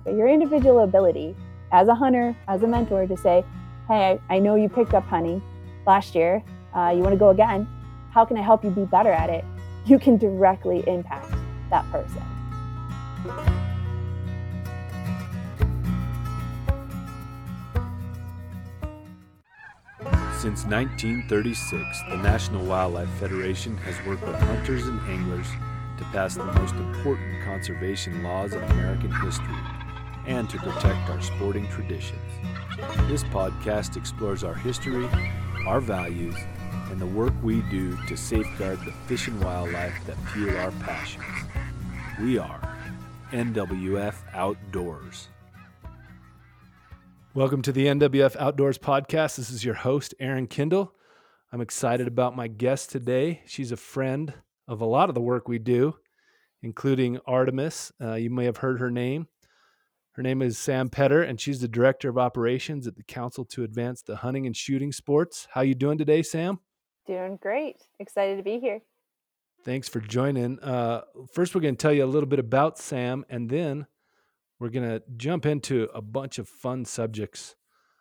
but your individual ability as a hunter, as a mentor to say, hey, I know you picked up hunting last year. You want to go again? How can I help you be better at it? You can directly impact that person. Since 1936, the National Wildlife Federation has worked with hunters and anglers to pass the most important conservation laws in American history and to protect our sporting traditions. This podcast explores our history, our values, and the work we do to safeguard the fish and wildlife that fuel our passions. We are NWF Outdoors. Welcome to the NWF Outdoors podcast. This is your host, Aaron Kindle. I'm excited about my guest today. She's a friend of a lot of the work we do, including Artemis. You may have heard her name. Her name is Sam Petter, and she's the Director of Operations at the Council to Advance the Hunting and Shooting Sports. How you doing today, Sam? Doing great. Excited to be here. Thanks for joining. First, we're going to tell you a little bit about Sam, and then we're going to jump into a bunch of fun subjects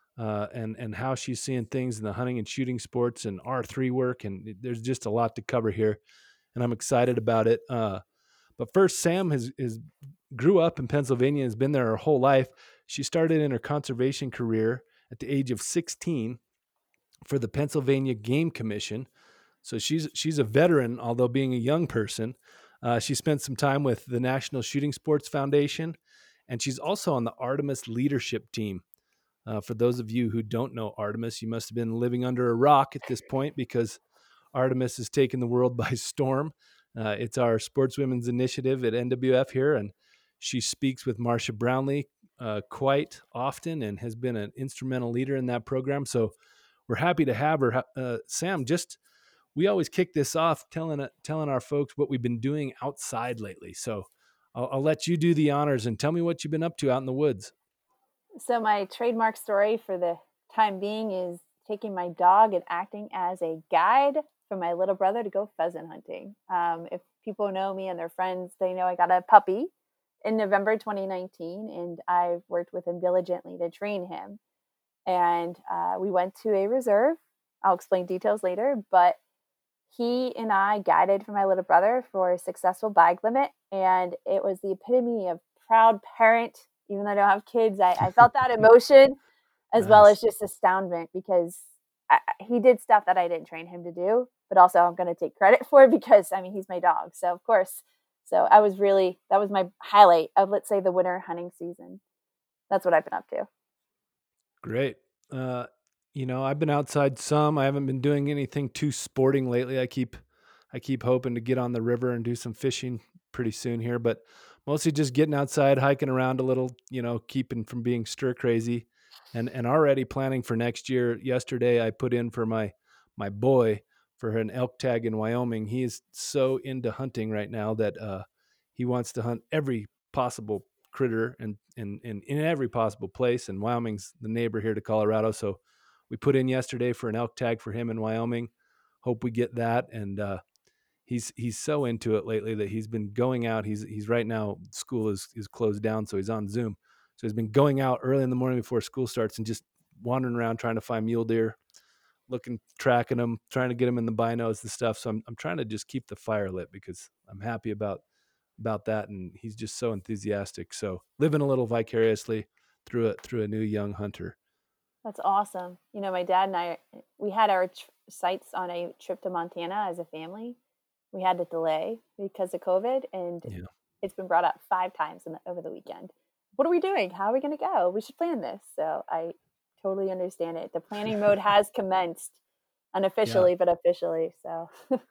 and how she's seeing things in the hunting and shooting sports and R3 work. And there's just a lot to cover here, and I'm excited about it. But first, Sam grew up in Pennsylvania, has been there her whole life. She started in her conservation career at the age of 16 for the Pennsylvania Game Commission. So she's a veteran, although being a young person. She spent some time with the National Shooting Sports Foundation, and she's also on the Artemis leadership team. For those of you who don't know Artemis, you must have been living under a rock at this point because Artemis has taken the world by storm. It's our sportswomen's initiative at NWF here, and she speaks with Marcia Brownlee quite often and has been an instrumental leader in that program. So we're happy to have her. Sam, we always kick this off telling our folks what we've been doing outside lately. So I'll let you do the honors and tell me what you've been up to out in the woods. So my trademark story for the time being is taking my dog and acting as a guide for my little brother to go pheasant hunting. If people know me and their friends, they know I got a puppy in November 2019, and I've worked with him diligently to train him. And we went to a reserve. I'll explain details later, but he and I guided for my little brother for a successful bag limit, and it was the epitome of proud parent. Even though I don't have kids, I felt that emotion as well as just astoundment because he did stuff that I didn't train him to do, but also I'm going to take credit for it because, he's my dog. So, of course, that was my highlight of, let's say, the winter hunting season. That's what I've been up to. Great. I've been outside some. I haven't been doing anything too sporting lately. I keep hoping to get on the river and do some fishing pretty soon here, but mostly just getting outside, hiking around a little, keeping from being stir crazy and already planning for next year. Yesterday I put in for my boy for an elk tag in Wyoming. He is so into hunting right now that he wants to hunt every possible critter and in every possible place. And Wyoming's the neighbor here to Colorado. So we put in yesterday for an elk tag for him in Wyoming. Hope we get that. And he's so into it lately that he's been going out. He's right now, school is closed down, so he's on Zoom. So he's been going out early in the morning before school starts and just wandering around trying to find mule deer, tracking them, trying to get them in the binos and stuff. So I'm trying to just keep the fire lit because I'm happy about that, and he's just so enthusiastic. So living a little vicariously through a new young hunter. That's awesome. My dad and I, we had our sights on a trip to Montana as a family. We had to delay because of COVID, and It's been brought up 5 times over the weekend. What are we doing? How are we going to go? We should plan this. So I totally understand it. The planning mode has commenced unofficially, but officially. So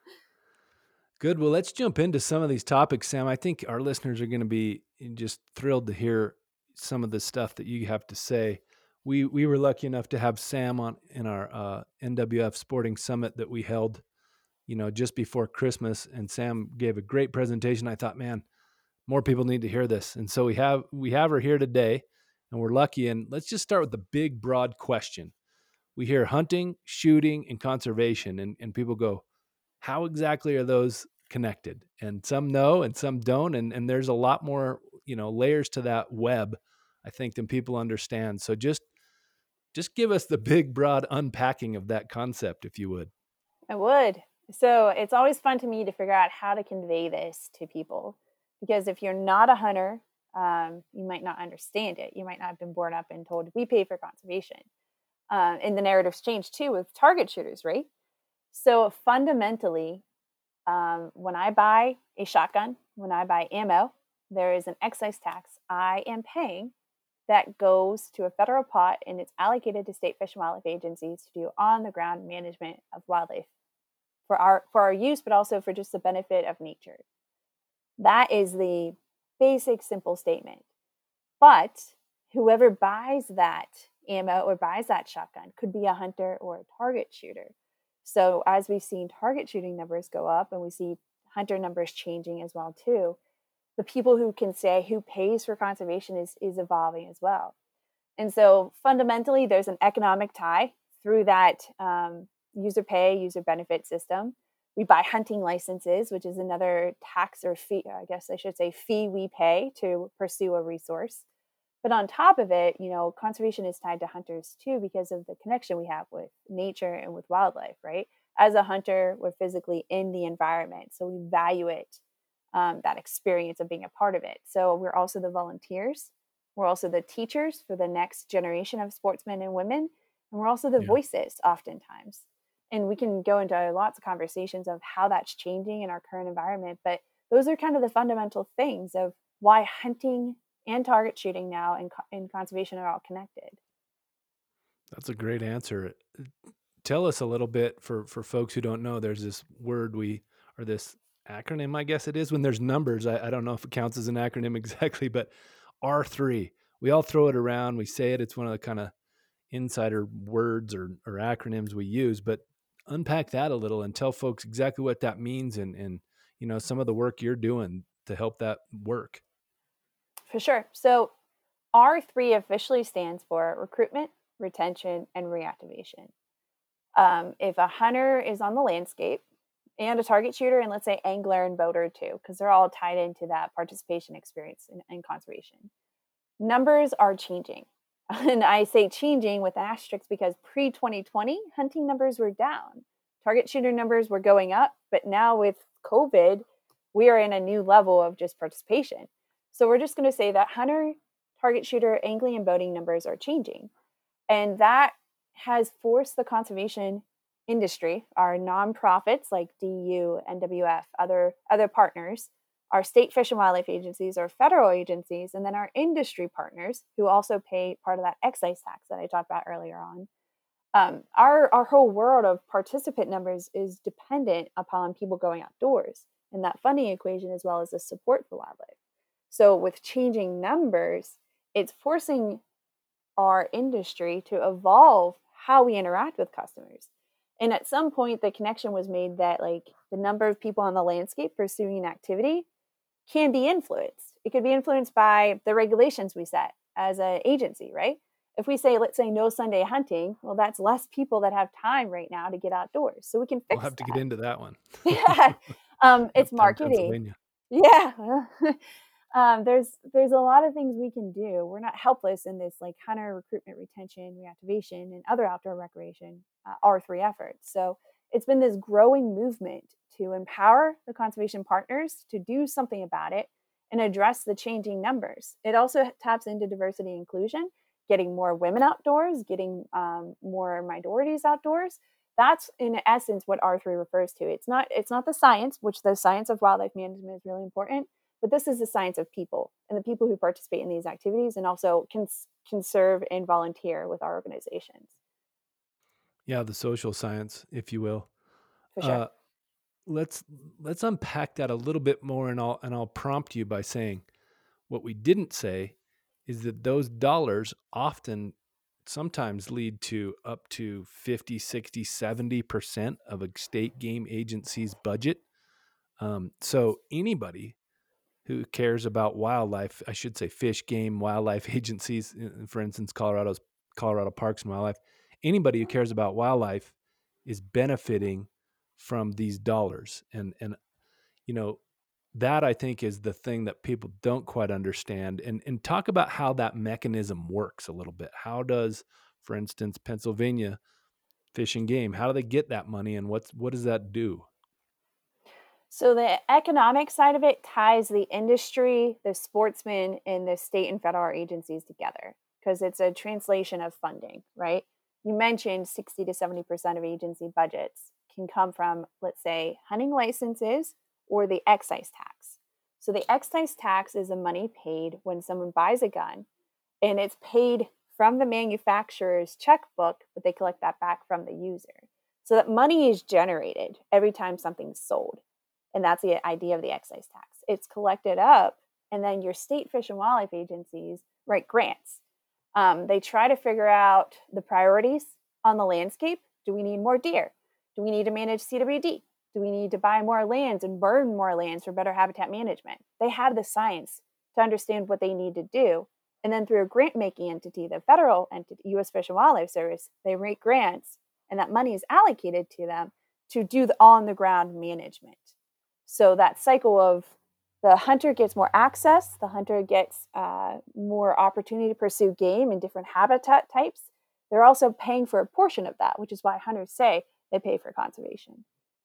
good. Well, let's jump into some of these topics, Sam. I think our listeners are going to be just thrilled to hear some of the stuff that you have to say. We were lucky enough to have Sam on in our NWF Sporting Summit that we held, just before Christmas, and Sam gave a great presentation. I thought, man, more people need to hear this. And so we have her here today, and we're lucky. And let's just start with the big, broad question. We hear hunting, shooting, and conservation, and people go, how exactly are those connected? And some know and some don't. And there's a lot more, layers to that web I think, than people understand. So just give us the big, broad unpacking of that concept, if you would. I would. So it's always fun to me to figure out how to convey this to people. Because if you're not a hunter, you might not understand it. You might not have been born up and told, we pay for conservation. And the narrative's changed too with target shooters, right? So fundamentally, when I buy a shotgun, when I buy ammo, there is an excise tax I am paying that goes to a federal pot and it's allocated to state fish and wildlife agencies to do on the ground management of wildlife for our use, but also for just the benefit of nature. That is the basic, simple statement. But whoever buys that ammo or buys that shotgun could be a hunter or a target shooter. So as we've seen target shooting numbers go up and we see hunter numbers changing as well too, the people who can say who pays for conservation is evolving as well. And so fundamentally, there's an economic tie through that user pay, user benefit system. We buy hunting licenses, which is another tax or fee, I guess I should say, fee we pay to pursue a resource. But on top of it, conservation is tied to hunters too because of the connection we have with nature and with wildlife, right? As a hunter, we're physically in the environment, so we value it, that experience of being a part of it. So we're also the volunteers. We're also the teachers for the next generation of sportsmen and women. And we're also the Yeah. voices oftentimes. And we can go into lots of conversations of how that's changing in our current environment. But those are kind of the fundamental things of why hunting and target shooting now and conservation are all connected. That's a great answer. Tell us a little bit for folks who don't know. There's this word or this acronym, I guess it is, when there's numbers. I don't know if it counts as an acronym exactly, but R3. We all throw it around. We say it. It's one of the kind of insider words or acronyms we use. But unpack that a little and tell folks exactly what that means and some of the work you're doing to help that work. For sure. So R3 officially stands for recruitment, retention, and reactivation. If a hunter is on the landscape and a target shooter, and let's say angler and boater too, because they're all tied into that participation experience in conservation, numbers are changing. And I say changing with asterisks because pre 2020, hunting numbers were down. Target shooter numbers were going up, but now with COVID, we are in a new level of just participation. So we're just going to say that hunter, target shooter, angling, and boating numbers are changing. And that has forced the conservation industry, our nonprofits like DU, NWF, other partners, our state fish and wildlife agencies, our federal agencies, and then our industry partners who also pay part of that excise tax that I talked about earlier on. Our whole world of participant numbers is dependent upon people going outdoors and that funding equation as well as the support for wildlife. So with changing numbers, it's forcing our industry to evolve how we interact with customers. And at some point, the connection was made that like the number of people on the landscape pursuing an activity can be influenced. It could be influenced by the regulations we set as an agency, right? If we say, let's say no Sunday hunting, well, that's less people that have time right now to get outdoors. So we can We'll fix have to get that. into that one. Yeah. It's Up there in marketing. Pennsylvania. Yeah. There's a lot of things we can do. We're not helpless in this like hunter recruitment, retention, reactivation, and other outdoor recreation R3 efforts. So it's been this growing movement to empower the conservation partners to do something about it and address the changing numbers. It also taps into diversity and inclusion, getting more women outdoors, getting more minorities outdoors. That's in essence what R3 refers to. It's not the science, which the science of wildlife management is really important, but this is the science of people and the people who participate in these activities and also can serve and volunteer with our organizations. Yeah, the social science, if you will. For sure. Uh, let's unpack that a little bit more, and I'll prompt you by saying what we didn't say is that those dollars often sometimes lead to up to 50, 60, 70% of a state game agency's budget. So anybody who cares about wildlife, I should say fish, game, wildlife agencies, for instance, Colorado Parks and Wildlife, anybody who cares about wildlife is benefiting from these dollars. And you know, that I think is the thing that people don't quite understand. And talk about how that mechanism works a little bit. How does, for instance, Pennsylvania Fish and Game, how do they get that money, and what does that do? So the economic side of it ties the industry, the sportsmen, and the state and federal agencies together because it's a translation of funding, right? You mentioned 60 to 70% of agency budgets can come from, let's say, hunting licenses or the excise tax. So the excise tax is the money paid when someone buys a gun, and it's paid from the manufacturer's checkbook, but they collect that back from the user. So that money is generated every time something's sold. And that's the idea of the excise tax. It's collected up, and then your state fish and wildlife agencies write grants. They try to figure out the priorities on the landscape. Do we need more deer? Do we need to manage CWD? Do we need to buy more lands and burn more lands for better habitat management? They have the science to understand what they need to do. And then through a grant making entity, the federal entity, U.S. Fish and Wildlife Service, they write grants, and that money is allocated to them to do the on the ground management. So that cycle of the hunter gets more access, the hunter gets more opportunity to pursue game in different habitat types. They're also paying for a portion of that, which is why hunters say they pay for conservation.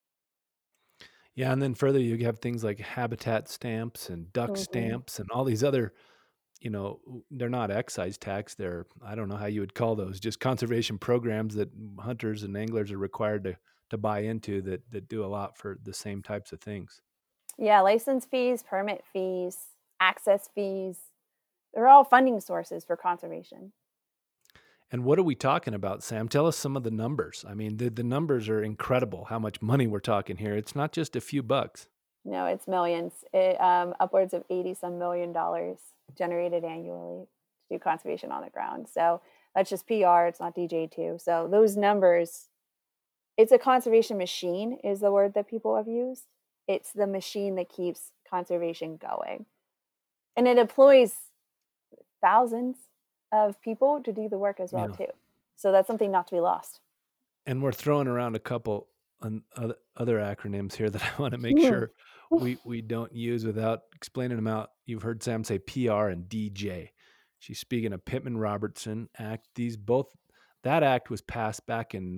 Yeah, and then further, you have things like habitat stamps and duck Mm-hmm. stamps and all these other, they're not excise tax. They're, I don't know how you would call those, just conservation programs that hunters and anglers are required to buy into that do a lot for the same types of things. Yeah, license fees, permit fees, access fees, they're all funding sources for conservation. And what are we talking about, Sam? Tell us some of the numbers. I mean, the numbers are incredible. How much money we're talking here? It's not just a few bucks. No, it's millions. Upwards of 80 some $1 million generated annually to do conservation on the ground. So that's just PR. It's not DJ2. So those numbers, it's a conservation machine, is the word that people have used. It's the machine that keeps conservation going. And it employs thousands of people to do the work as well, Yeah. too. So that's something not to be lost. And we're throwing around a couple other acronyms here that I want to make sure we don't use without explaining them out. You've heard Sam say PR and DJ. She's speaking of Pittman Robertson Act. These both, that act was passed back in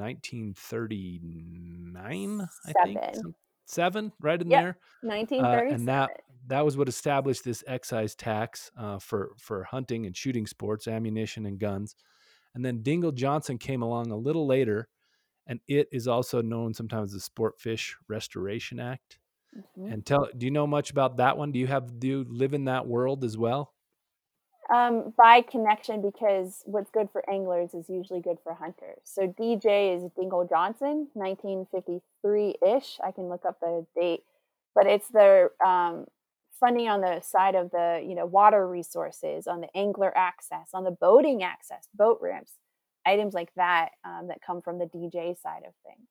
1939, I think, Seven. seven, right in Yep. there. And 1937. that was what established this excise tax for hunting and shooting sports, ammunition and guns. And then Dingle Johnson came along a little later, and it is also known sometimes as the Sport Fish Restoration Act. Mm-hmm. And do you know much about that one? Do you live in that world as well? By connection, because what's good for anglers is usually good for hunters. So DJ is Dingle Johnson, 1953-ish. I can look up the date, but it's the funding on the side of the water resources, on the angler access, on the boating access, boat ramps, items like that that come from the DJ side of things.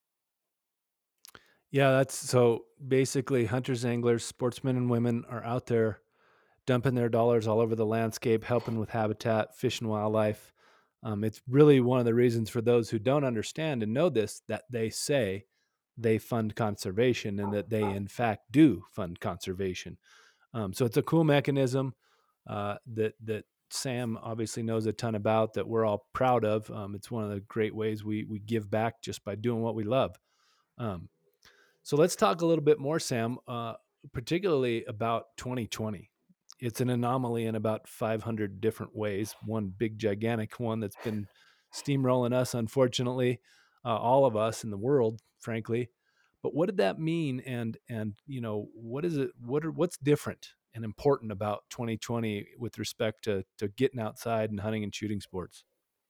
Yeah, that's so basically hunters, anglers, sportsmen and women are out there dumping their dollars all over the landscape, helping with habitat, fish and wildlife. It's really one of the reasons for those who don't understand and know this that they say they fund conservation and that they, in fact, do fund conservation. So it's a cool mechanism that Sam obviously knows a ton about that we're all proud of. It's one of the great ways we give back just by doing what we love. Um, so let's talk a little bit more, Sam, particularly about 2020. It's an anomaly in about 500 different ways. One big, gigantic one that's been steamrolling us, unfortunately, all of us in the world, frankly. But what did that mean? And what is it? What's different and important about 2020 with respect to getting outside and hunting and shooting sports?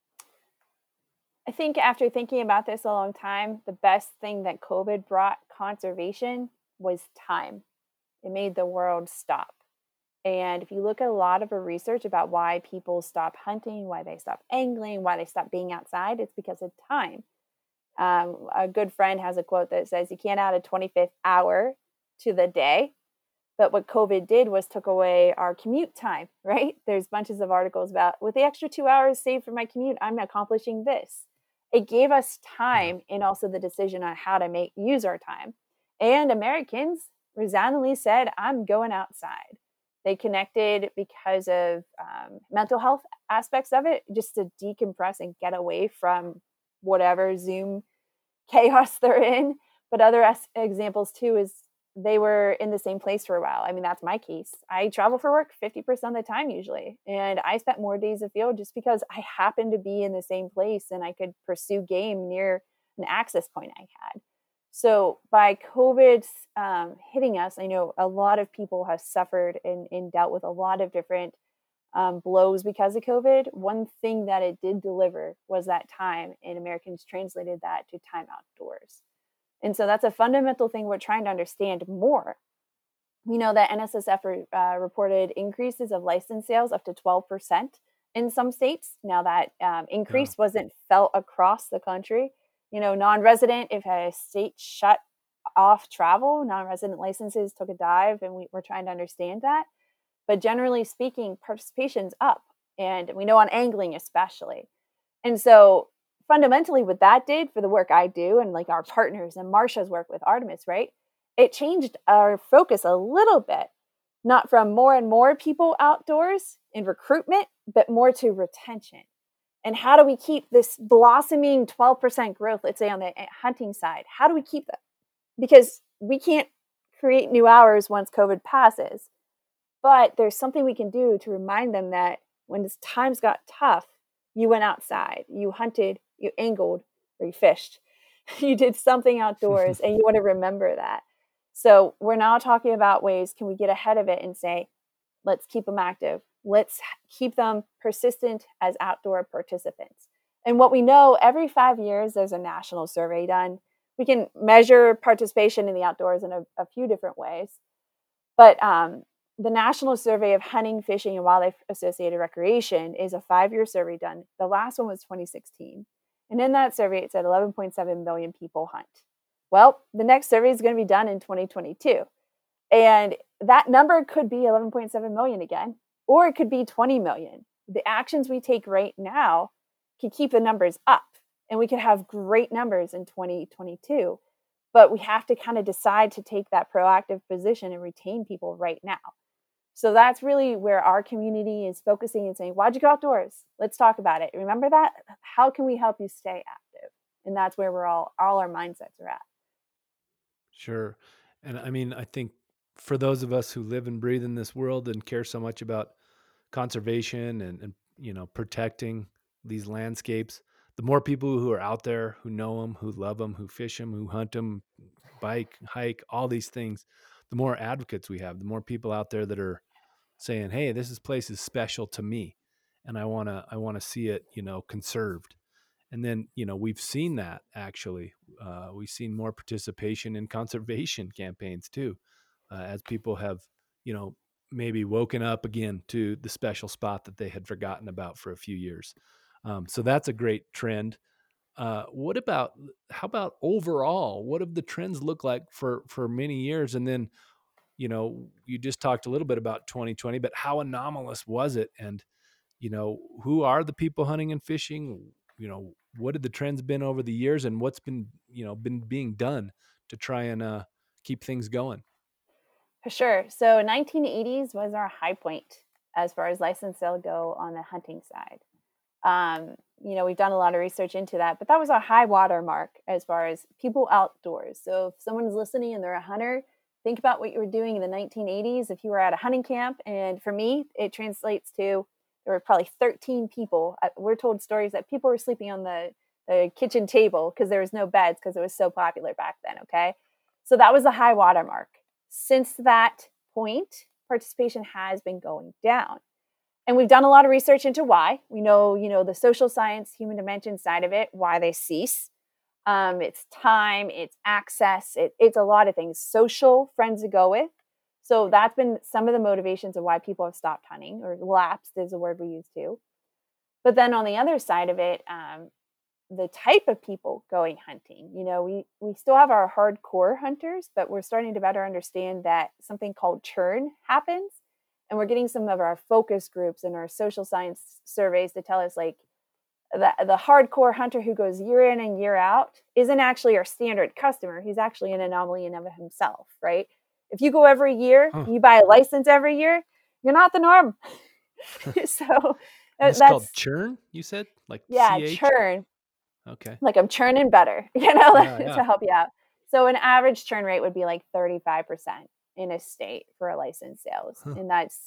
I think after thinking about this a long time, the best thing that COVID brought conservation was time. It made the world stop. And if you look at a lot of the research about why people stop hunting, why they stop angling, why they stop being outside, it's because of time. A good friend has a quote that says, "You can't add a 25th hour to the day." But what COVID did was took away our commute time, right? There's bunches of articles about with the extra 2 hours saved for my commute, I'm accomplishing this. It gave us Yeah. time and also the decision on how to use our time. And Americans, resoundingly said, I'm going outside. They connected because of mental health aspects of it, just to decompress and get away from whatever Zoom chaos they're in. But other examples too is they were in the same place for a while. I mean, that's my case. I travel for work 50% of the time usually. And I spent more days afield just because I happened to be in the same place and I could pursue game near an access point I had. So by COVID hitting us, I know a lot of people have suffered and dealt with a lot of different blows because of COVID. One thing that it did deliver was that time, and Americans translated that to time outdoors. And so that's a fundamental thing we're trying to understand more. We know that NSSF reported increases of license sales up to 12% in some states. Now, that Yeah. increase wasn't felt across the country. Non-resident, if a state shut off travel, non-resident licenses took a dive, and we're trying to understand that. But generally speaking, participation's up, and we know on angling especially. And so fundamentally what that did for the work I do and like our partners and Marsha's work with Artemis, right? It changed our focus a little bit, not from more and more people outdoors in recruitment, but more to retention. And how do we keep this blossoming 12% growth, let's say on the hunting side? How do we keep that? Because we can't create new hours once COVID passes. But there's something we can do to remind them that when times got tough, you went outside, you hunted, you angled, or you fished. You did something outdoors, and you want to remember that. So we're now talking about ways can we get ahead of it and say, let's keep them active. Let's keep them persistent as outdoor participants. And what we know, every 5 years, there's a national survey done. We can measure participation in the outdoors in a few different ways. But the National Survey of Hunting, Fishing, and Wildlife Associated Recreation is a 5-year survey done. The last one was 2016. And in that survey, it said 11.7 million people hunt. Well, the next survey is going to be done in 2022. And that number could be 11.7 million again, or it could be 20 million. The actions we take right now can keep the numbers up, and we could have great numbers in 2022. But we have to kind of decide to take that proactive position and retain people right now. So that's really where our community is focusing and saying, why'd you go outdoors? Let's talk about it. Remember that? How can we help you stay active? And that's where we're all our mindsets are at. Sure. And I mean, I think for those of us who live and breathe in this world and care so much about conservation and protecting these landscapes, the more people who are out there who know them, who love them, who fish them, who hunt them, bike, hike, all these things, the more advocates we have, the more people out there that are saying, "Hey, this place is special to me, and I want to see it, conserved." And then, we've seen that actually. We've seen more participation in conservation campaigns too, as people have, you know, maybe woken up again to the special spot that they had forgotten about for a few years. So that's a great trend. How about overall? What have the trends look like for many years? And then, you just talked a little bit about 2020, but how anomalous was it? And, who are the people hunting and fishing? What have the trends been over the years, and what's been being done to try and keep things going? For sure. So 1980s was our high point as far as license sale go on the hunting side. We've done a lot of research into that, but that was a high water mark as far as people outdoors. So if someone's listening and they're a hunter, think about what you were doing in the 1980s. If you were at a hunting camp, and for me, it translates to there were probably 13 people. We're told stories that people were sleeping on the kitchen table because there was no beds because it was so popular back then. Okay. So that was the high water mark. Since that point, participation has been going down. And we've done a lot of research into why. We know, the social science, human dimension side of it, why they cease. It's time, it's access, it's a lot of things. Social, friends to go with. So that's been some of the motivations of why people have stopped hunting, or lapsed is a word we use too. But then on the other side of it, the type of people going hunting, we still have our hardcore hunters, but we're starting to better understand that something called churn happens. And we're getting some of our focus groups and our social science surveys to tell us like the hardcore hunter who goes year in and year out isn't actually our standard customer. He's actually an anomaly in of himself, right? If you go every year, Huh. you buy a license every year, you're not the norm. So This is called that's, churn, you said? Like yeah, CH? churn. Okay. Like I'm churning better, Yeah, yeah. to help you out. So an average churn rate would be like 35% in a state for a license sales. Huh. And that's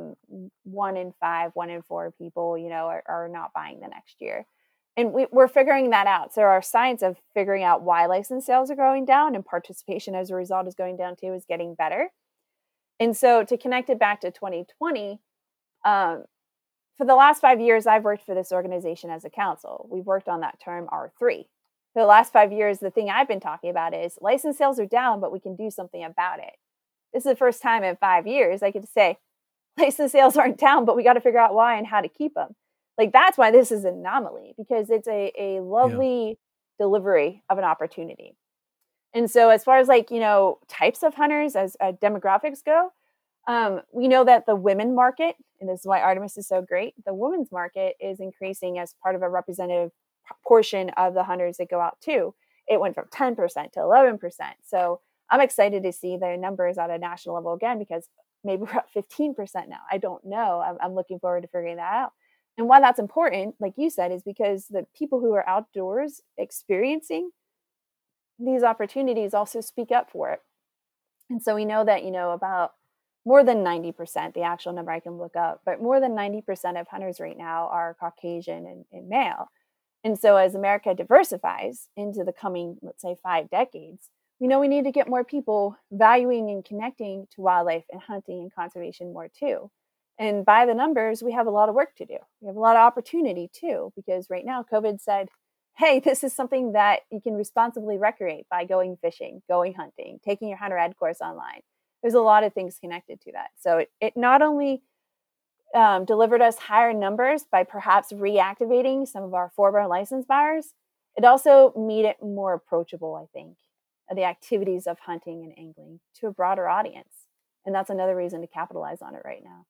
1 in 5, 1 in 4 people, are not buying the next year. And we're figuring that out. So our science of figuring out why license sales are going down and participation as a result is going down too is getting better. And so to connect it back to 2020, um, for the last 5 years, I've worked for this organization as a counsel. We've worked on that term R3. For the last 5 years, the thing I've been talking about is license sales are down, but we can do something about it. This is the first time in 5 years I get to say license sales aren't down, but we got to figure out why and how to keep them. Like that's why this is an anomaly, because it's a Yeah. lovely delivery of an opportunity. And so as far as types of hunters as demographics go, we know that the women market, and this is why Artemis is so great, the women's market is increasing as part of a representative portion of the hunters that go out too. It went from 10% to 11%. So I'm excited to see the numbers at a national level again, because maybe we're at 15% now. I don't know. I'm looking forward to figuring that out. And why that's important, like you said, is because the people who are outdoors experiencing these opportunities also speak up for it. And so we know that, about more than 90%, the actual number I can look up, but more than 90% of hunters right now are Caucasian and male. And so as America diversifies into the coming, let's say, 5 decades, we know we need to get more people valuing and connecting to wildlife and hunting and conservation more too. And by the numbers, we have a lot of work to do. We have a lot of opportunity too, because right now COVID said, hey, this is something that you can responsibly recreate by going fishing, going hunting, taking your hunter ed course online. There's a lot of things connected to that. So it not only delivered us higher numbers by perhaps reactivating some of our former license buyers, it also made it more approachable, I think, the activities of hunting and angling to a broader audience. And that's another reason to capitalize on it right now.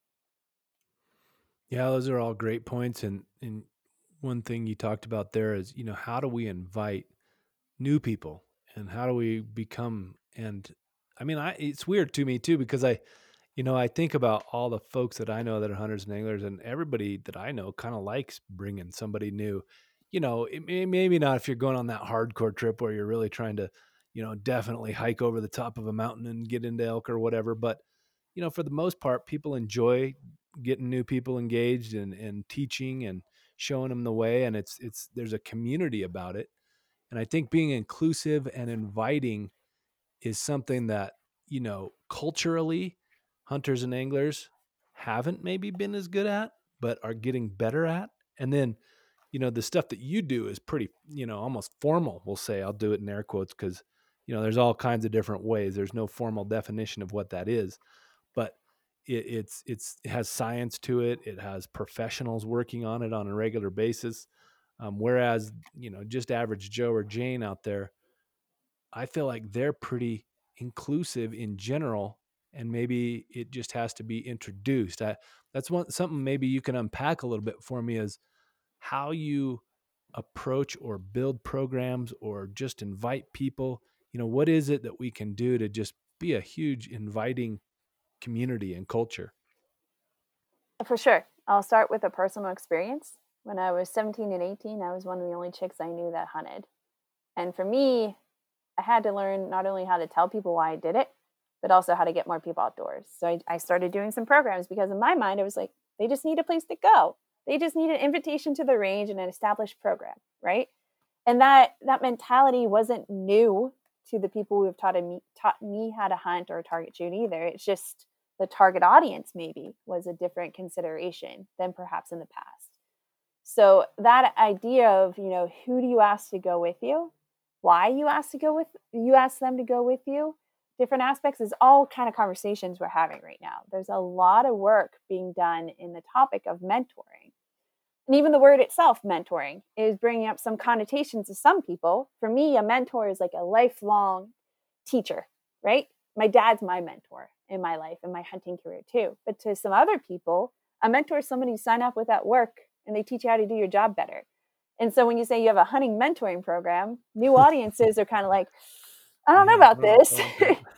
Yeah, those are all great points. And one thing you talked about there is, how do we invite new people and how do we become, and I mean, it's weird to me too, because I think about all the folks that I know that are hunters and anglers, and everybody that I know kind of likes bringing somebody new. Maybe not if you're going on that hardcore trip where you're really trying to, definitely hike over the top of a mountain and get into elk or whatever. But, for the most part, people enjoy getting new people engaged and teaching and showing them the way. And there's a community about it. And I think being inclusive and inviting is something that, culturally, hunters and anglers haven't maybe been as good at, but are getting better at. And then, the stuff that you do is pretty, almost formal, we'll say. I'll do it in air quotes because, there's all kinds of different ways. There's no formal definition of what that is, but it has science to it. It has professionals working on it on a regular basis. Whereas, just average Joe or Jane out there, I feel like they're pretty inclusive in general, and maybe it just has to be introduced. That's something maybe you can unpack a little bit for me, is how you approach or build programs or just invite people. What is it that we can do to just be a huge inviting community and culture? For sure. I'll start with a personal experience. When I was 17 and 18, I was one of the only chicks I knew that hunted. And for me, I had to learn not only how to tell people why I did it, but also how to get more people outdoors. So I started doing some programs, because in my mind, I was like, they just need a place to go. They just need an invitation to the range and an established program, right? And that mentality wasn't new to the people who have taught me how to hunt or target shoot either. It's just the target audience maybe was a different consideration than perhaps in the past. So that idea of, who do you ask to go with you? Why you ask them to go with you, different aspects, is all kind of conversations we're having right now. There's a lot of work being done in the topic of mentoring. And even the word itself, mentoring, is bringing up some connotations to some people. For me, a mentor is like a lifelong teacher, right? My dad's my mentor in my life and my hunting career too. But to some other people, a mentor is somebody you sign up with at work and they teach you how to do your job better. And so when you say you have a hunting mentoring program, new audiences are kind of like, I don't know about this.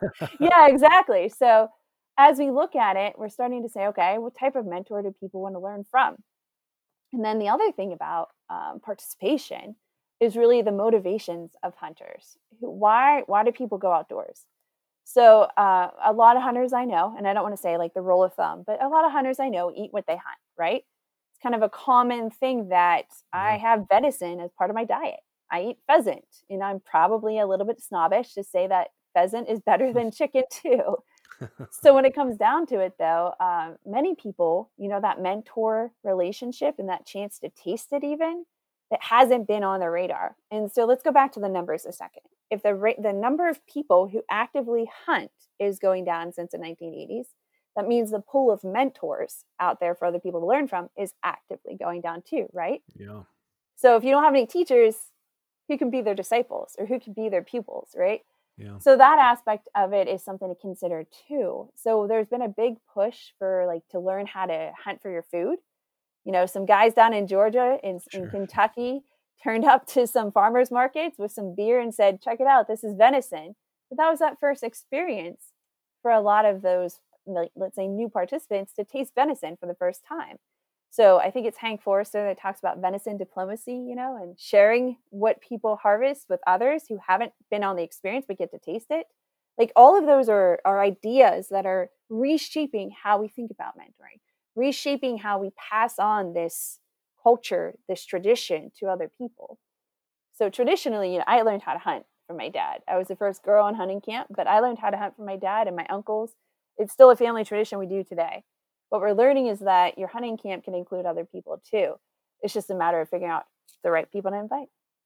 Yeah, exactly. So as we look at it, we're starting to say, okay, what type of mentor do people want to learn from? And then the other thing about participation is really the motivations of hunters. Why do people go outdoors? So a lot of hunters I know, and I don't want to say like the rule of thumb, but a lot of hunters I know eat what they hunt, right? It's kind of a common thing that I Yeah. have venison as part of my diet. I eat pheasant, and I'm probably a little bit snobbish to say that pheasant is better than chicken too. So when it comes down to it, though, many people, that mentor relationship and that chance to taste it, even that hasn't been on their radar. And so let's go back to the numbers a second. If the number of people who actively hunt is going down since the 1980s, that means the pool of mentors out there for other people to learn from is actively going down too, right? Yeah. So if you don't have any teachers, who can be their disciples or who can be their pupils, right? Yeah. So that aspect of it is something to consider too. So there's been a big push for like to learn how to hunt for your food. Some guys down in Georgia, in Sure. Kentucky, turned up to some farmers markets with some beer and said, check it out, this is venison. But that was that first experience for a lot of those, like, let's say, new participants to taste venison for the first time. So I think it's Hank Forrester that talks about venison diplomacy, and sharing what people harvest with others who haven't been on the experience but get to taste it. Like all of those are ideas that are reshaping how we think about mentoring, reshaping how we pass on this culture, this tradition to other people. So traditionally, I learned how to hunt from my dad. I was the first girl in hunting camp, but I learned how to hunt from my dad and my uncles. It's still a family tradition we do today. What we're learning is that your hunting camp can include other people too. It's just a matter of figuring out the right people to invite.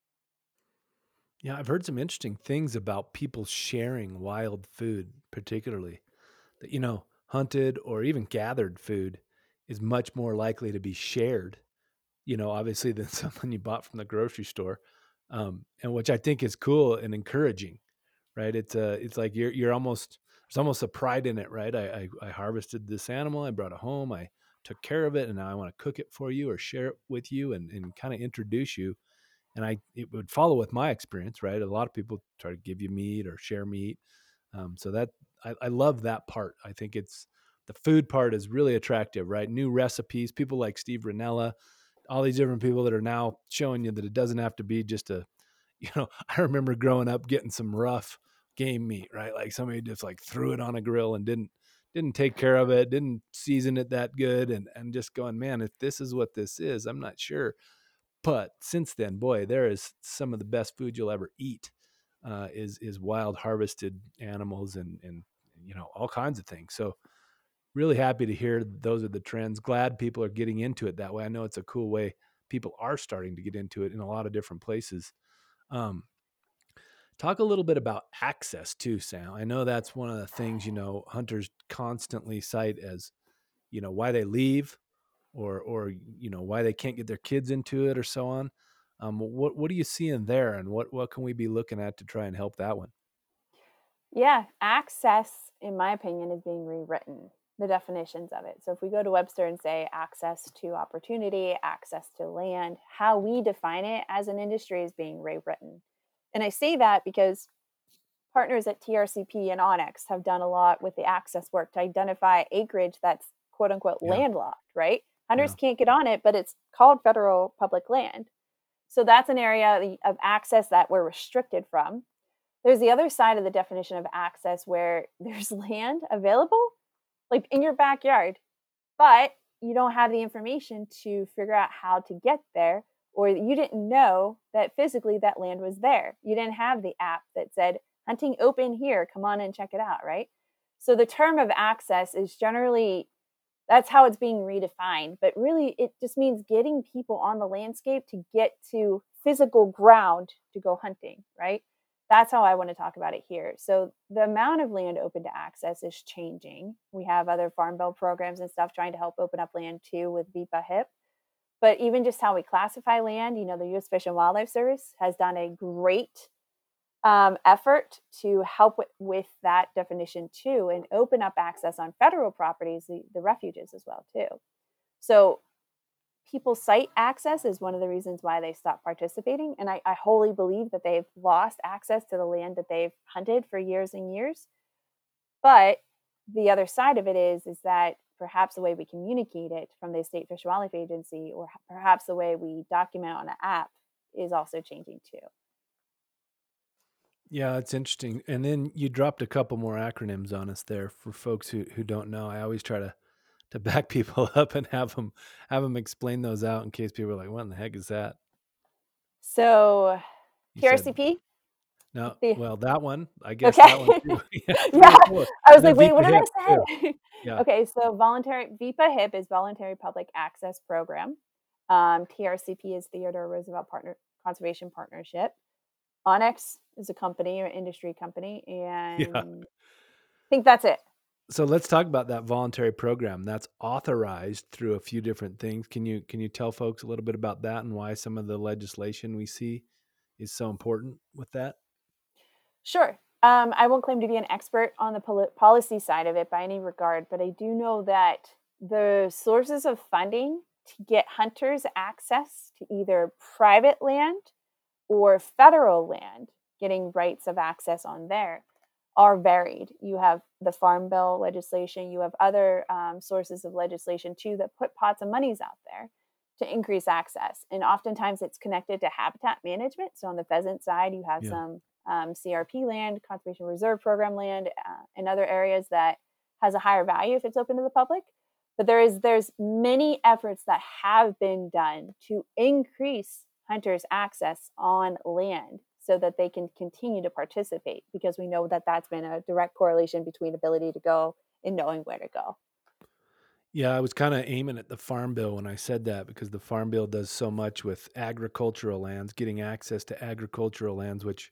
Yeah, I've heard some interesting things about people sharing wild food, particularly that, hunted or even gathered food is much more likely to be shared, obviously than something you bought from the grocery store. And which I think is cool and encouraging, right? It's like you're almost, there's almost a pride in it, right? I harvested this animal, I brought it home, I took care of it, and now I want to cook it for you or share it with you and kind of introduce you. And it would follow with my experience, right? A lot of people try to give you meat or share meat. So that I love that part. I think it's the food part is really attractive, right? New recipes, people like Steve Ranella, all these different people that are now showing you that it doesn't have to be just I remember growing up getting some rough game meat, right? Like somebody just like threw it on a grill and didn't take care of it, didn't season it that good, and just going, man, if this is what this is, I'm not sure. But since then, boy, there is some of the best food you'll ever eat. Is wild harvested animals and all kinds of things. So really happy to hear those are the trends. Glad people are getting into it that way. I know it's a cool way people are starting to get into it in a lot of different places. Um, Talk a little bit about access too, Sam. I know that's one of the things, hunters constantly cite as, why they leave or why they can't get their kids into it or so on. What are you seeing there, and what can we be looking at to try and help that one? Yeah, access, in my opinion, is being rewritten, the definitions of it. So if we go to Webster and say access to opportunity, access to land, how we define it as an industry is being rewritten. And I say that because partners at TRCP and Onyx have done a lot with the access work to identify acreage that's quote unquote Yeah, landlocked, right? Hunters yeah, can't get on it, but it's called federal public land. So that's an area of access that we're restricted from. There's the other side of the definition of access where there's land available, like in your backyard, but you don't have the information to figure out how to get there, or you didn't know that physically that land was there. You didn't have the app that said, hunting open here, come on and check it out, right? So the term of access is generally, that's how it's being redefined, but really it just means getting people on the landscape to get to physical ground to go hunting, right? That's how I want to talk about it here. So the amount of land open to access is changing. We have other farm bill programs and stuff trying to help open up land too with VIPA HIP. But even just how we classify land, the U.S. Fish and Wildlife Service has done a great effort to help with that definition too, and open up access on federal properties, the refuges as well too. So people cite access as one of the reasons why they stopped participating, and I wholly believe that they've lost access to the land that they've hunted for years and years. But the other side of it is that perhaps the way we communicate it from the State Fish and Wildlife Agency, or perhaps the way we document on an app, is also changing too. Yeah, it's interesting. And then you dropped a couple more acronyms on us there for folks who don't know. I always try to back people up and have them explain those out in case people are like, "What in the heck is that?" So You said PRCP. no. The Well, that one, I guess that one Okay. too. Yeah, three Yeah, or four, I was and then like, "Wait, what VIPA did hip I too. say?" Yeah, Okay, so voluntary VIPA HIP is Voluntary Public Access Program. TRCP is Theodore Roosevelt Conservation Partnership. Onyx is a company or industry company, yeah. and I think that's it. So let's talk about that voluntary program. That's authorized through a few different things. Can you tell folks a little bit about that and why some of the legislation we see is so important with that? Sure. I won't claim to be an expert on the policy side of it by any regard, but I do know that the sources of funding to get hunters access to either private land or federal land, getting rights of access on there, are varied. You have the Farm Bill legislation, you have other sources of legislation too that put pots of monies out there to increase access. And oftentimes it's connected to habitat management. So on the pheasant side, you have Yeah. some CRP land, Conservation Reserve Program land, in other areas that has a higher value if it's open to the public. But there's many efforts that have been done to increase hunters' access on land so that they can continue to participate, because we know that that's been a direct correlation between ability to go and knowing where to go. Yeah, I was kind of aiming at the Farm Bill when I said that because the Farm Bill does so much with agricultural lands, getting access to agricultural lands, which,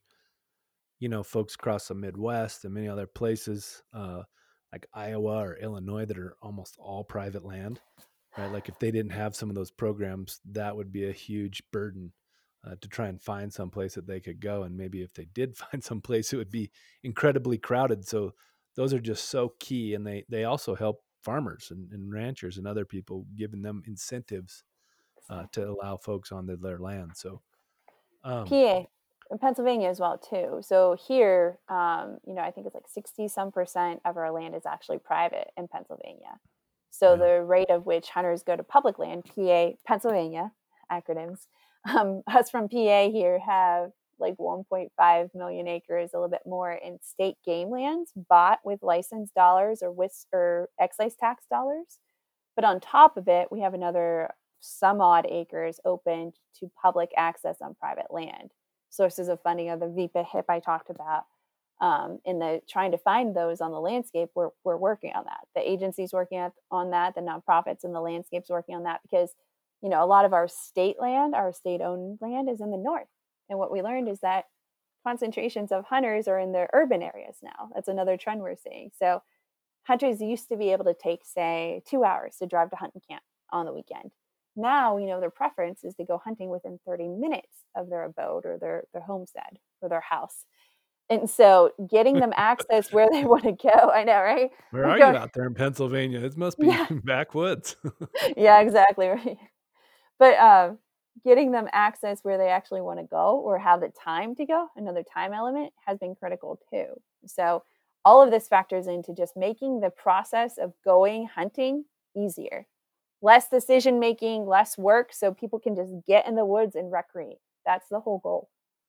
folks across the Midwest and many other places, like Iowa or Illinois, that are almost all private land, right? Like if they didn't have some of those programs, that would be a huge burden to try and find some place that they could go. And maybe if they did find some place, it would be incredibly crowded. So those are just so key. And they also help farmers and ranchers and other people, giving them incentives to Exactly. allow folks on their land. So, um, PA and Pennsylvania as well too. So here, I think it's like 60 some percent of our land is actually private in Pennsylvania. So yeah. the rate of which hunters go to public land, PA, Pennsylvania, acronyms, us from PA here have like 1.5 million acres, a little bit more in state game lands bought with license dollars or excise tax dollars. But on top of it, we have another some odd acres open to public access on private land. Sources of funding are the VIPA HIP I talked about. In the trying to find those on the landscape, we're working on that. The agency's working on that. The nonprofits and the landscape's working on that, because a lot of our state land, our state-owned land, is in the north. And what we learned is that concentrations of hunters are in the urban areas now. That's another trend we're seeing. So hunters used to be able to take, say, 2 hours to drive to hunting camp on the weekend. Now, their preference is to go hunting within 30 minutes of their abode or their homestead or their house. And so getting them access where they want to go, I know, right? Where Like are you going, out there in Pennsylvania? It must be yeah, backwoods. yeah, exactly, right. But getting them access where they actually want to go or have the time to go, another time element, has been critical too. So all of this factors into just making the process of going hunting easier, less decision making, less work, so people can just get in the woods and recreate. That's the whole goal.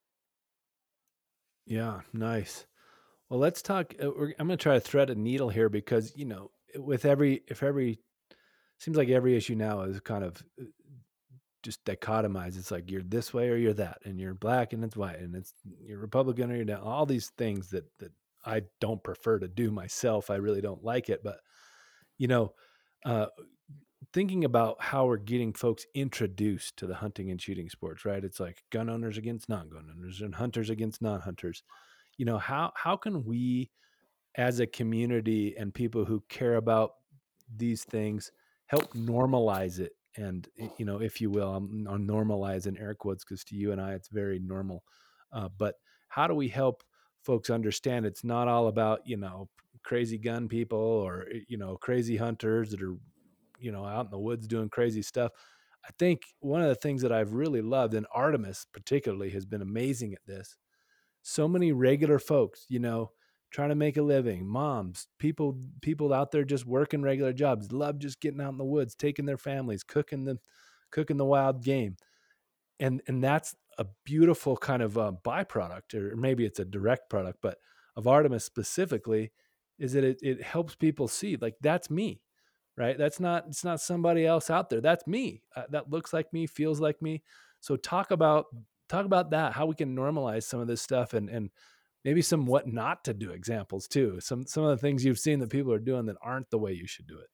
Yeah, nice. Well, let's talk. I'm going to try to thread a needle here because with every seems like every issue now is kind of just dichotomized. It's like you're this way or you're that, and you're black and it's white, and you're Republican or you're down. All these things that I don't prefer to do myself. I really don't like it, but you know, uh, thinking about how we're getting folks introduced to the hunting and shooting sports, right? It's like gun owners against non-gun owners and hunters against non-hunters. How can we as a community and people who care about these things help normalize it, and if you will, I'm normalize in air quotes because to you and I it's very normal, but how do we help folks understand it's not all about crazy gun people or crazy hunters that are out in the woods doing crazy stuff. I think one of the things that I've really loved, and Artemis particularly has been amazing at this, so many regular folks, trying to make a living, moms, people out there just working regular jobs, love just getting out in the woods, taking their families, cooking the wild game. And that's a beautiful kind of byproduct, or maybe it's a direct product, but of Artemis specifically, is that it helps people see, like, that's me, right? It's not somebody else out there. That's me. That looks like me, feels like me. So talk about that, how we can normalize some of this stuff, and maybe some what not to do examples too. Some of the things you've seen that people are doing that aren't the way you should do it.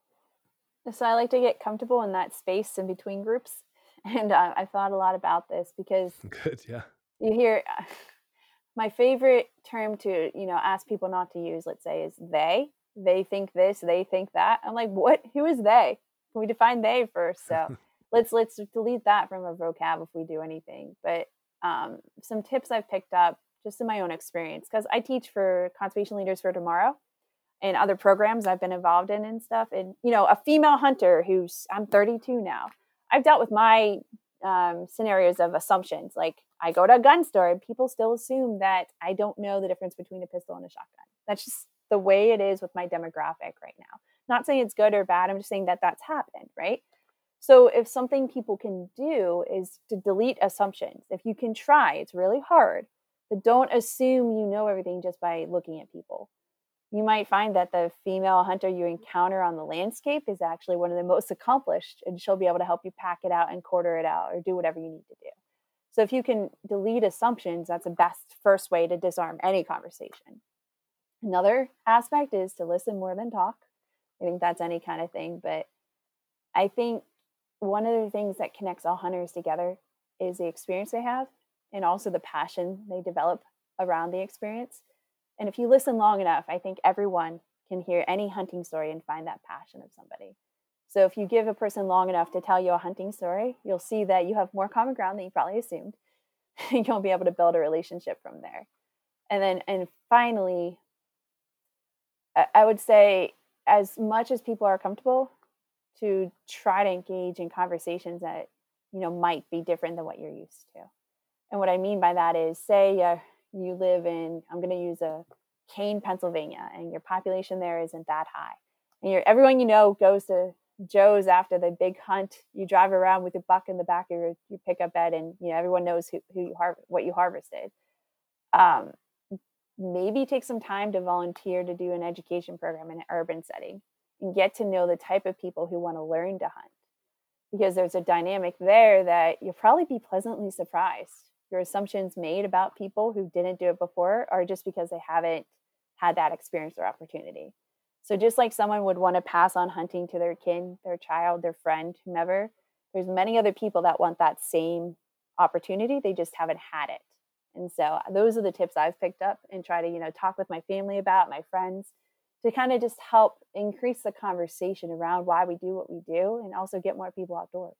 So I like to get comfortable in that space in between groups. And I thought a lot about this because Good, yeah. you hear my favorite term to, ask people not to use, let's say, is they. They think this, they think that. I'm like, what? Who is they? Can we define they first? So let's delete that from our vocab if we do anything. But some tips I've picked up just in my own experience, because I teach for Conservation Leaders for Tomorrow and other programs I've been involved in and stuff. And, a female hunter I'm 32 now. I've dealt with my scenarios of assumptions. Like, I go to a gun store and people still assume that I don't know the difference between a pistol and a shotgun. That's just the way it is with my demographic right now. Not saying it's good or bad. I'm just saying that that's happened, right? So if something people can do is to delete assumptions. If you can try, it's really hard, but don't assume you know everything just by looking at people. You might find that the female hunter you encounter on the landscape is actually one of the most accomplished, and she'll be able to help you pack it out and quarter it out or do whatever you need to do. So if you can delete assumptions, that's the best first way to disarm any conversation. Another aspect is to listen more than talk. I think that's any kind of thing, but I think one of the things that connects all hunters together is the experience they have and also the passion they develop around the experience. And if you listen long enough, I think everyone can hear any hunting story and find that passion of somebody. So if you give a person long enough to tell you a hunting story, you'll see that you have more common ground than you probably assumed. You'll be able to build a relationship from there. And finally, I would say, as much as people are comfortable, to try to engage in conversations that, might be different than what you're used to. And what I mean by that is, say you live in, I'm going to use a Kane, Pennsylvania, and your population there isn't that high. And everyone goes to Joe's after the big hunt. You drive around with a buck in the back of your pickup bed, and everyone knows what you harvested. Maybe take some time to volunteer to do an education program in an urban setting and get to know the type of people who want to learn to hunt. Because there's a dynamic there that you'll probably be pleasantly surprised. Your assumptions made about people who didn't do it before are just because they haven't had that experience or opportunity. So just like someone would want to pass on hunting to their kid, their child, their friend, whomever, there's many other people that want that same opportunity. They just haven't had it. And so those are the tips I've picked up and try to, talk with my family about, my friends, to kind of just help increase the conversation around why we do what we do and also get more people outdoors.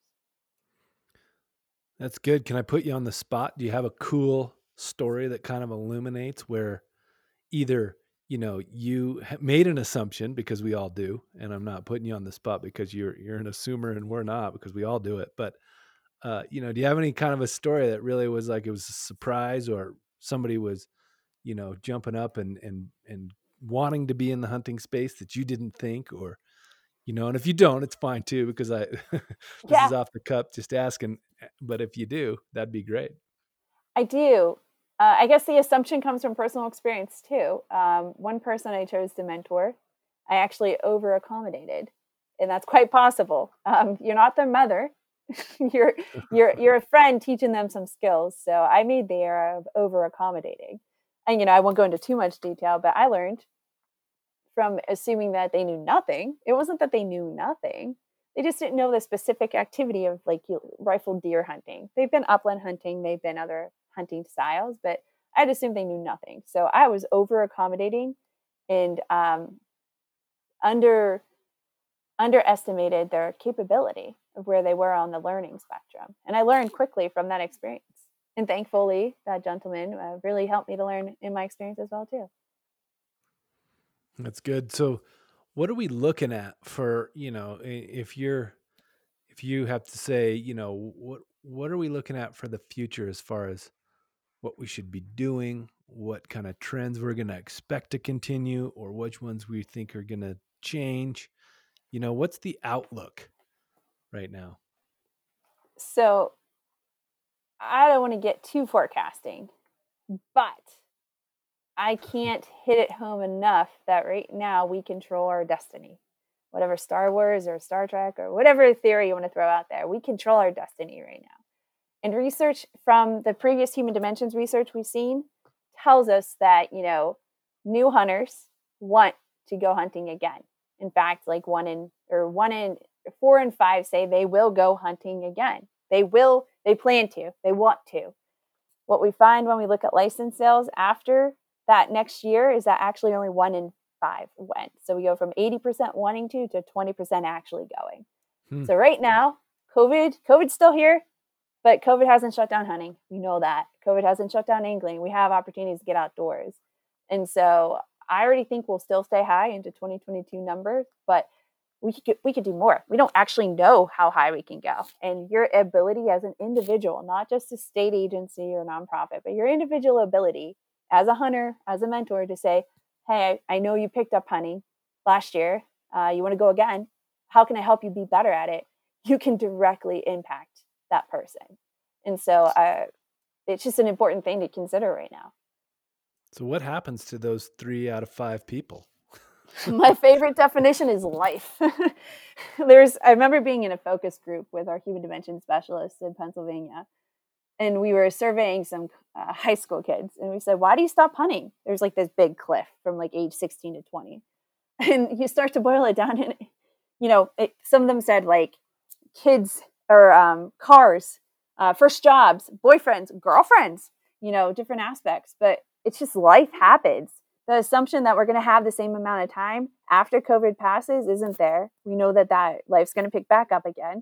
That's good. Can I put you on the spot? Do you have a cool story that kind of illuminates where either, you made an assumption, because we all do, and I'm not putting you on the spot because you're an assumer and we're not, because we all do it. But, do you have any kind of a story that really was like, it was a surprise, or somebody was, jumping up and wanting to be in the hunting space that you didn't think, or, and if you don't, it's fine too, because this is off the cup, just asking. But if you do, that'd be great. I do. I guess the assumption comes from personal experience too. One person I chose to mentor, I actually over accommodated, and that's quite possible. You're not their mother. you're a friend teaching them some skills. So I made the error of over accommodating. And I won't go into too much detail, but I learned from assuming that they knew nothing. It wasn't that they knew nothing. They just didn't know the specific activity of rifle deer hunting. They've been upland hunting, they've been other hunting styles, but I'd assumed they knew nothing. So I was over accommodating and underestimated their capability of where they were on the learning spectrum. And I learned quickly from that experience. And thankfully, that gentleman really helped me to learn in my experience as well too. That's good. So what are we looking at for, if you have to say, what are we looking at for the future as far as what we should be doing, what kind of trends we're going to expect to continue, or which ones we think are going to change. What's the outlook right now? So I don't want to get too forecasting, but I can't hit it home enough that right now we control our destiny. Whatever Star Wars or Star Trek or whatever theory you want to throw out there, we control our destiny right now. And research from the previous human dimensions research we've seen tells us that, new hunters want to go hunting again. In fact, like one in 4 and 5 say they will go hunting again. They plan to, they want to. What we find when we look at license sales after that next year is that actually only 1 in 5 went. So we go from 80% wanting to 20% actually going. Hmm. So right now, COVID's still here, but COVID hasn't shut down hunting. We know that. COVID hasn't shut down angling. We have opportunities to get outdoors. And so I already think we'll still stay high into 2022 numbers, but we could do more. We don't actually know how high we can go. And your ability as an individual, not just a state agency or nonprofit, but your individual ability as a hunter, as a mentor to say, hey, I know you picked up hunting last year. You want to go again. How can I help you be better at it? You can directly impact that person. And so it's just an important thing to consider right now. So what happens to those 3 out of 5 people? My favorite definition is life. I remember being in a focus group with our human dimension specialists in Pennsylvania, and we were surveying some high school kids, and we said, why do you stop hunting? There's like this big cliff from like age 16 to 20. And you start to boil it down, and some of them said like kids or cars, first jobs, boyfriends, girlfriends, different aspects. But it's just life happens. The assumption that we're going to have the same amount of time after COVID passes isn't there. We know that life's going to pick back up again.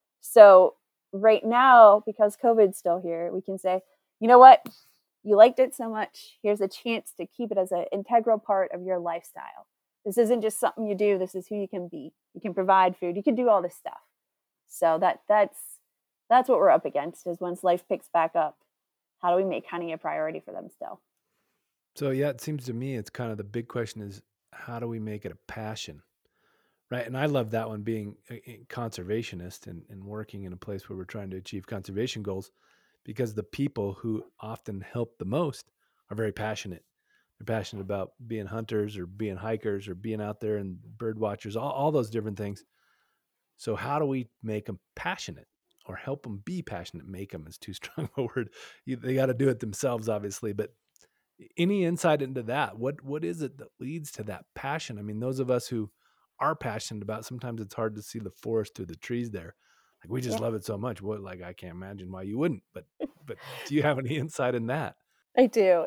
So right now, because COVID's still here, we can say, you know what? You liked it so much. Here's a chance to keep it as an integral part of your lifestyle. This isn't just something you do. This is who you can be. You can provide food. You can do all this stuff. So that's what we're up against is once life picks back up, how do we make hunting a priority for them still? So yeah, it seems to me it's kind of the big question is how do we make it a passion? Right. And I love that one being a conservationist and working in a place where we're trying to achieve conservation goals because the people who often help the most are very passionate. They're passionate about being hunters or being hikers or being out there and bird watchers, all those different things. So how do we make them passionate or help them be passionate? Make them is too strong a word. They got to do it themselves, obviously. But any insight into that? What is it that leads to that passion? I mean, those of us who are passionate about, sometimes it's hard to see the forest through the trees there. Like we just love it so much. I can't imagine why you wouldn't. But do you have any insight in that? I do.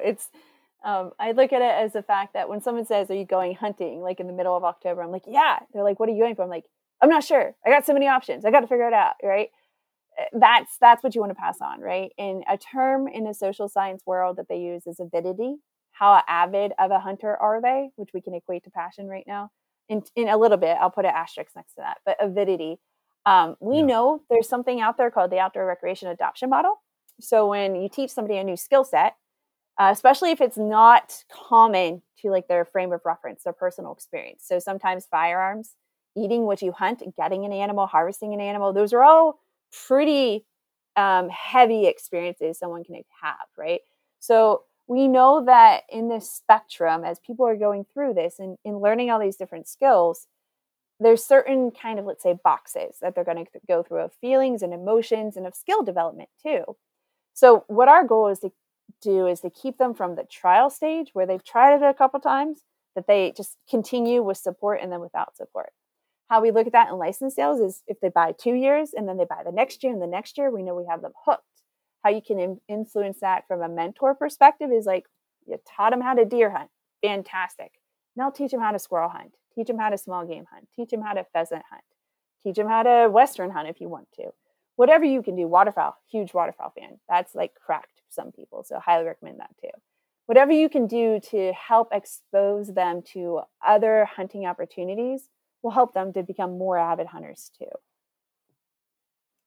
I look at it as the fact that when someone says, "Are you going hunting?" like in the middle of October, I'm like, "Yeah." They're like, "What are you going for?" I'm like, "I'm not sure. I got so many options. I got to figure it out." Right? That's what you want to pass on, right? And a term in the social science world that they use is avidity. How avid of a hunter are they? Which we can equate to passion right now. In a little bit, I'll put an asterisk next to that. But avidity, we know there's something out there called the outdoor recreation adoption model. So when you teach somebody a new skill set, especially if it's not common to like their frame of reference, their personal experience. So sometimes firearms, eating what you hunt, getting an animal, harvesting an animal, those are all pretty heavy experiences someone can have, right? So we know that in this spectrum, as people are going through this and learning all these different skills, there's certain kind of, let's say, boxes that they're going to go through of feelings and emotions and of skill development too. So what our goal is to do is to keep them from the trial stage where they've tried it a couple times, that they just continue with support and then without support. How we look at that in license sales is if they buy 2 years and then they buy the next year and the next year, we know we have them hooked. How you can influence that from a mentor perspective is like you taught them how to deer hunt. Fantastic. Now teach them how to squirrel hunt. Teach them how to small game hunt. Teach them how to pheasant hunt. Teach them how to western hunt if you want to. Whatever you can do. Waterfowl, huge waterfowl fan. That's like crack to some people. So highly recommend that too. Whatever you can do to help expose them to other hunting opportunities will help them to become more avid hunters too.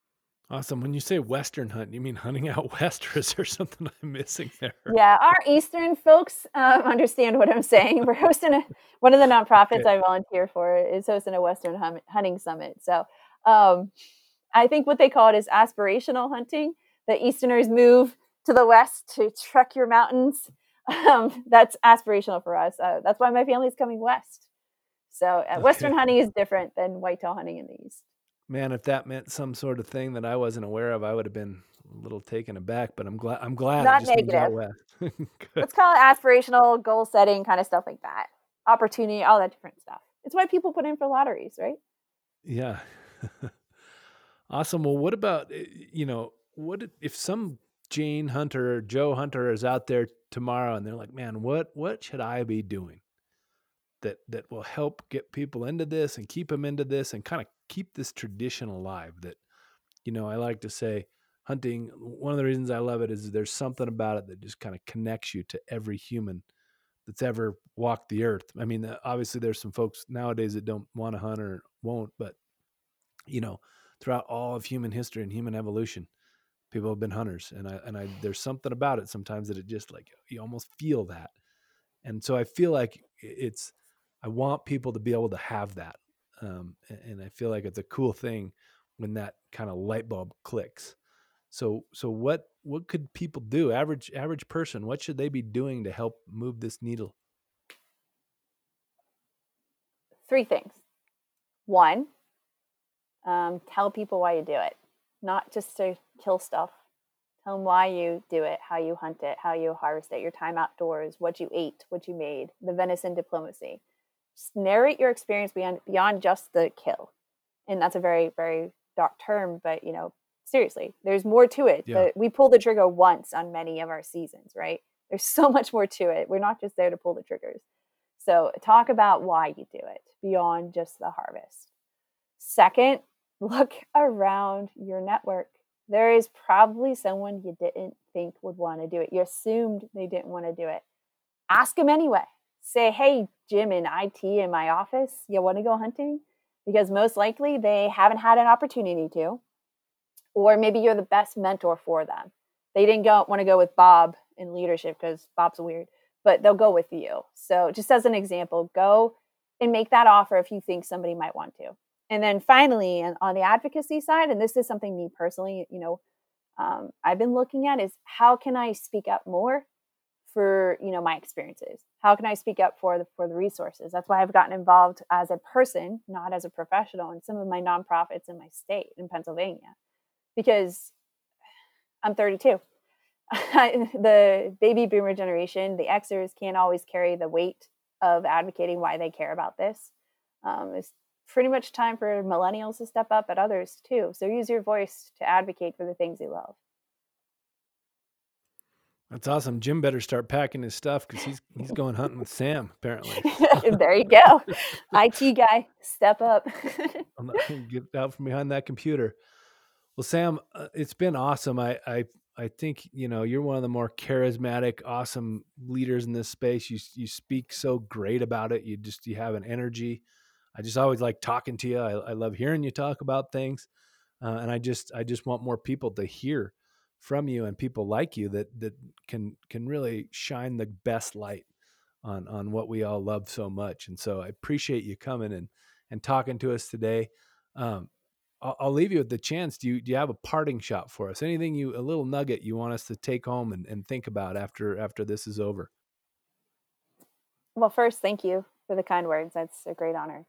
Awesome. When you say Western hunt, you mean hunting out west, or is there something I'm missing there? Yeah, our Eastern folks understand what I'm saying. We're hosting one of the nonprofits Okay. I volunteer for is hosting a Western hunting summit. So um, I think what they call it is aspirational hunting. The Easterners move to the West to trek your mountains. That's aspirational for us. That's why my family's coming west. So Western Okay. hunting is different than whitetail hunting in the East. Man, if that meant some sort of thing that I wasn't aware of, I would have been a little taken aback, but I'm glad it Not just means out negative. west. Good. Let's call it aspirational, goal setting, kind of stuff like that. Opportunity, all that different stuff. It's why people put in for lotteries, right? Yeah. Awesome. Well, what about, if some Jane Hunter or Joe Hunter is out there tomorrow and they're like, man, what should I be doing that will help get people into this and keep them into this and kind of keep this tradition alive? That, I like to say hunting, one of the reasons I love it is there's something about it that just kind of connects you to every human that's ever walked the earth. I mean, obviously there's some folks nowadays that don't want to hunt or won't, but you know, throughout all of human history and human evolution, people have been hunters, and I there's something about it sometimes that it just like you almost feel that, and so I feel like it's I want people to be able to have that, and I feel like it's a cool thing when that kind of light bulb clicks. So what could people do? Average person, what should they be doing to help move this needle? Three things. One, tell people why you do it, not just to kill stuff. Tell them why you do it, how you hunt it, how you harvest it, your time outdoors, what you ate, what you made, the venison diplomacy. Just narrate your experience beyond just the kill. And that's a very, very dark term, but seriously, there's more to it. Yeah. We pull the trigger once on many of our seasons, right? There's so much more to it. We're not just there to pull the triggers. So talk about why you do it beyond just the harvest. Second, look around your network. There is probably someone you didn't think would want to do it. You assumed they didn't want to do it. Ask them anyway. Say, hey, Jim in IT in my office, you want to go hunting? Because most likely they haven't had an opportunity to, or maybe you're the best mentor for them. They didn't want to go with Bob in leadership because Bob's weird, but they'll go with you. So, just as an example, go and make that offer if you think somebody might want to. And then finally, and on the advocacy side, and this is something me personally, I've been looking at is how can I speak up more for my experiences? How can I speak up for the resources? That's why I've gotten involved as a person, not as a professional, in some of my nonprofits in my state in Pennsylvania because I'm 32. The baby boomer generation, the Xers can't always carry the weight of advocating why they care about this. It's pretty much time for millennials to step up, but others too. So use your voice to advocate for the things you love. That's awesome. Jim better start packing his stuff because he's going hunting with Sam apparently. There you go. IT guy, step up. I'm not gonna get out from behind that computer. Well, Sam, it's been awesome. I think you're one of the more charismatic, awesome leaders in this space. You speak so great about it. You have an energy. I just always like talking to you. I love hearing you talk about things, and I just want more people to hear from you and people like you that can really shine the best light on what we all love so much. And so I appreciate you coming and talking to us today. Um, I'll leave you with the chance. Do you have a parting shot for us? Anything a little nugget you want us to take home and think about after this is over? Well, first, thank you for the kind words. That's a great honor.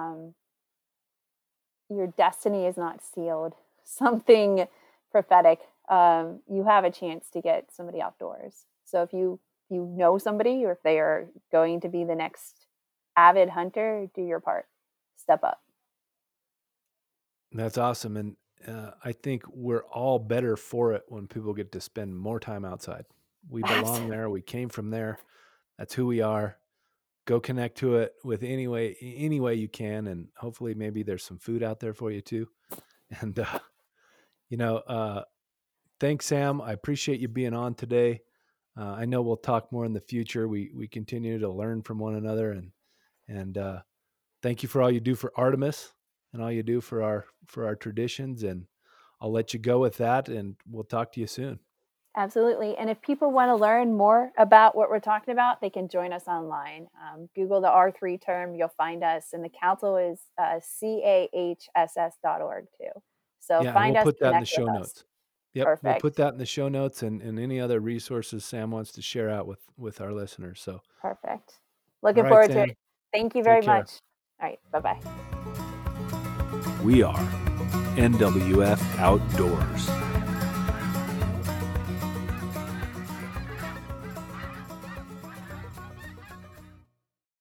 Your destiny is not sealed. Something prophetic. You have a chance to get somebody outdoors. So if you know somebody, or if they are going to be the next avid hunter, do your part. Step up. That's awesome. And I think we're all better for it when people get to spend more time outside. We belong there. We came from there. That's who we are. Go connect to it with any way you can. And hopefully maybe there's some food out there for you too. And, you know, uh, thanks, Sam. I appreciate you being on today. I know we'll talk more in the future. We continue to learn from one another, and thank you for all you do for Artemis and all you do for our traditions and I'll let you go with that, and we'll talk to you soon. Absolutely. And if people want to learn more about what we're talking about, they can join us online. Google the R3 term, you'll find us. And the council is CAHSS.org too. So Yeah, and find we'll us, put that in the connect show with us. notes. Yep, we'll put Perfect. that in the show notes and any other resources Sam wants to share out with our listeners. So, Perfect. all Looking right, forward to it. Sam, Thank you take very care. much. All right. Bye-bye. We are NWF Outdoors.